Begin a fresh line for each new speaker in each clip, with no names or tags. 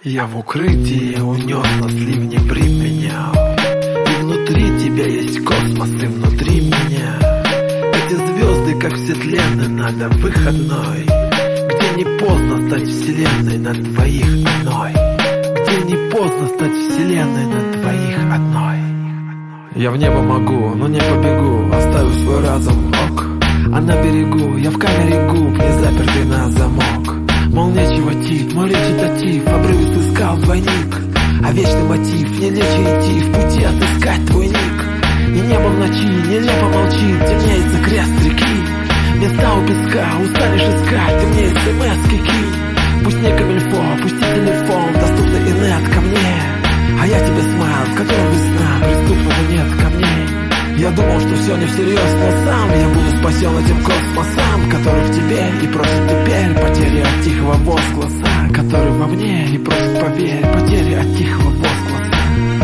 Я в укрытии унес, но слив не применял. И внутри тебя есть космос, и внутри меня. Эти звезды, как вселенной, надо выходной, где не поздно стать вселенной на двоих одной. Где не поздно стать вселенной на двоих одной. Я в небо могу, но не побегу, оставив свой разум, ок. А на берегу, я в камере губ, не запертый на замок. Мол, нечего тип, мой речитатив, обрывистый скал, двойник. А вечный мотив, не лечи идти, в пути отыскать твой ник. И небо в ночи, нелепо молчит, темнеется крест реки. Места у песка, устанешь искать, ты мне смс-ки кинь. Пусть не камильфо, пусти телефон, доступный инет ко мне. А я тебе смайл, в котором весна, преступного нет камней. Я думал, что все не всерьез, но сам я буду спасен этим космосом, который в тебе и просит теперь потери от тихого возгласа, который во мне и просит, поверь, потери от тихого возгласа.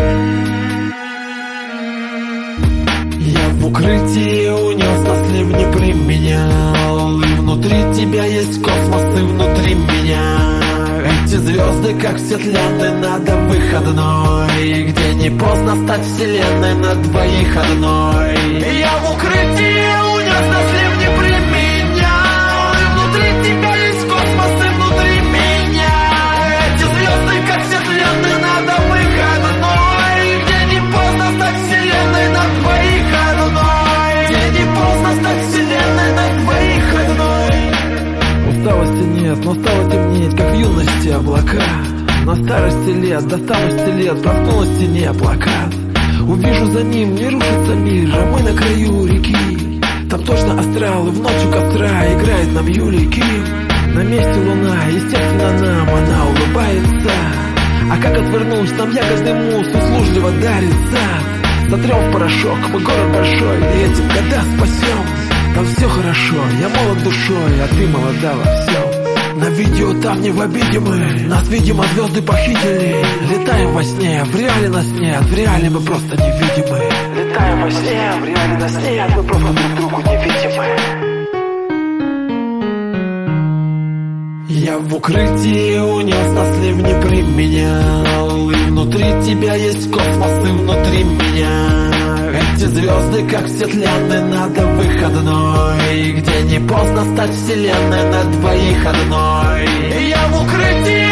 Я в укрытии унес, но слив не применял. И внутри тебя есть космос, и внутри меня. Эти звезды, как вселенной, надо выходной, где не поздно стать вселенной на двоих одной. Я в укрытии унес, но слив не применял. И внутри тебя есть космос, и внутри меня. Эти звезды, как вселенной, надо выходной, где не поздно стать вселенной на двоих одной. Где не поздно стать вселенной на двоих одной. Усталости нет, но стало темнеть, как в юности облака. На старости лет, до старости лет, проткнула в стене плакат. Увижу за ним, не рушится мир, а мы на краю реки. Там точно астрал, и в ночь у костра играет нам Юлий Ким. На месте луна, естественно нам она улыбается. А как отвернусь, нам ягодный мусс услужливо дарит сад. Сотрем в порошок, мы город большой, и этим года спасем. Там все хорошо, я молод душой, а ты молода во всем. На видео там не в обиде мы, нас, видимо, звезды похитили. Летаем во сне, в реале нас нет, в реале мы просто невидимы. Летаем во сне, в реале нас нет, мы просто друг другу невидимы. Я в укрытии унес, но слив не применял. И внутри тебя есть космос, и внутри меня. Эти звезды, как вселенной, надо выходной, где не поздно стать вселенной на двоих одной. Я в укрытии